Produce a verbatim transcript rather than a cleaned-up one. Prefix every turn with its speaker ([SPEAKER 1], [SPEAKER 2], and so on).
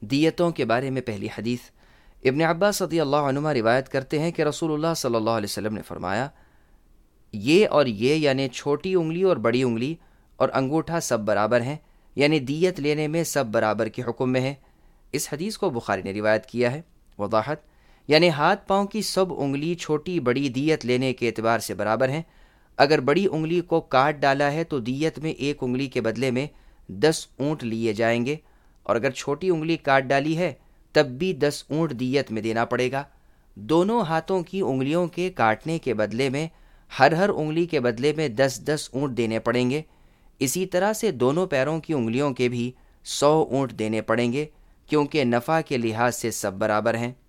[SPEAKER 1] दियतों के बारे में पहली हदीस इब्न अब्बास रज़ियल्लाहु अन्हुमा रिवायत करते हैं कि रसूलुल्लाह सल्लल्लाहु अलैहि वसल्लम ने फरमाया, ये और ये यानी छोटी उंगली और बड़ी उंगली और अंगूठा सब बराबर हैं, यानी दियत लेने में सब बराबर के हुक्म में है। इस हदीस को बुखारी ने रिवायत किया है। वदाहत यानी हाथ पांव की सब उंगली छोटी बड़ी दियत लेने के एतबार से बराबर हैं। अगर बड़ी उंगली को काट डाला है तो दियत में एक उंगली के बदले में दस ऊँट लिए जाएंगे, और अगर छोटी उंगली काट डाली है तब भी दस ऊँट दियत में देना पड़ेगा। दोनों हाथों की उंगलियों के काटने के बदले में हर हर उंगली के बदले में दस दस ऊँट देने पड़ेंगे। इसी तरह से दोनों पैरों की उंगलियों के भी सौ ऊँट देने पड़ेंगे, क्योंकि नफ़ा के लिहाज से सब बराबर हैं।